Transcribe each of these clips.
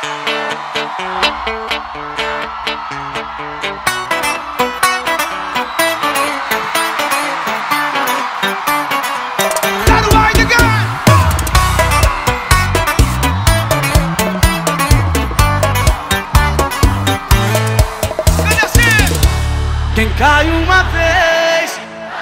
Quem cai uma vez,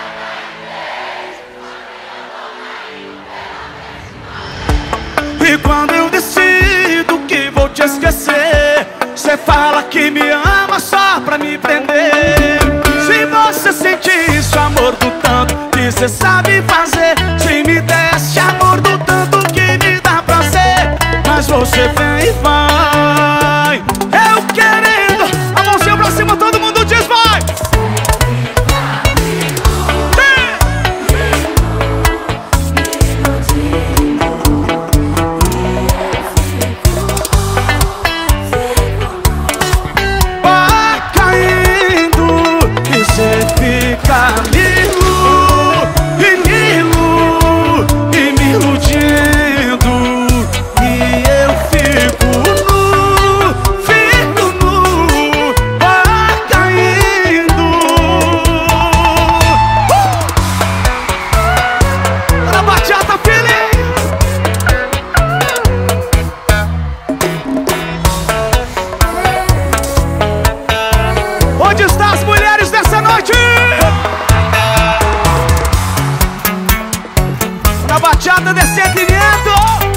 e quando eu decido que vou te esquecer, cê fala que me ama só pra me prender. Se você sente isso, amor, do tanto que cê sabe fazer, se me desse amor do tanto que me dá prazer, mas você vem e vai, eu querendo, a mãozinha pra cima, todo mundo diz vai. Onde estão as mulheres dessa noite? Na bateada desse sentimento.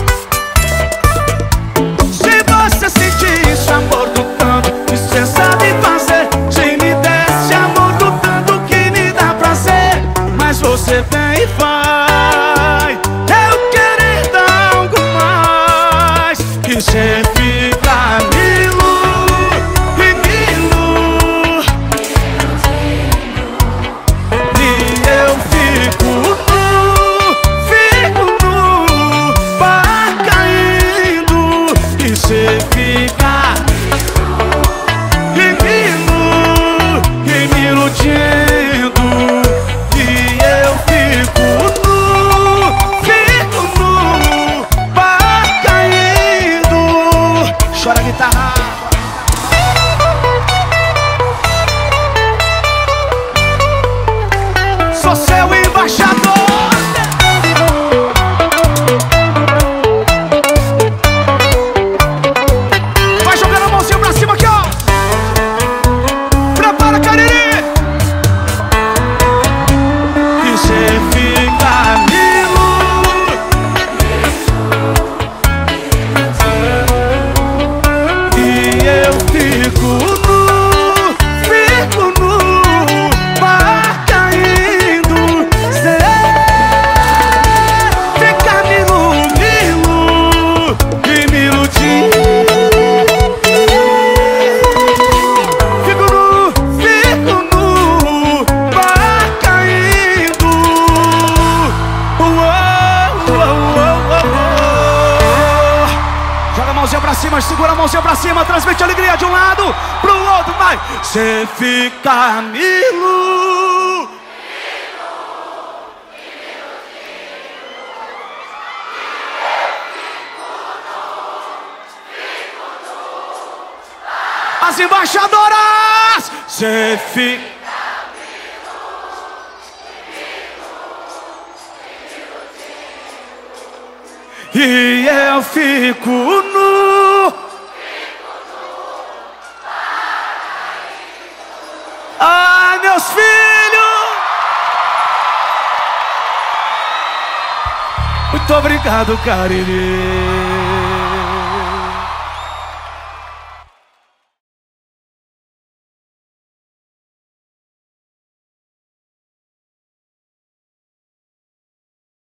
Se você sentir isso, amor, do tanto que cê sabe fazer, se me desse amor do tanto que me dá prazer, mas você vem e vai, eu querer dar algo mais, que cê fica milo. Chora a guitarra. Sou seu embaixador. Vai jogando a mãozinha pra cima aqui, ó. Prepara, Cariri. E cê fica milo. Eu fico nu, vai caindo. Cê fica milo e me iludindo. Fico nu, vai caindo. Joga a mãozinha pra cima, segura a mãozinha pra cima, transmite alegria de um lado pro outro, vai. Cê fica milo. As embaixadoras, cê fica. E eu fico nu. Ai, meus filhos. Muito obrigado, Cariri.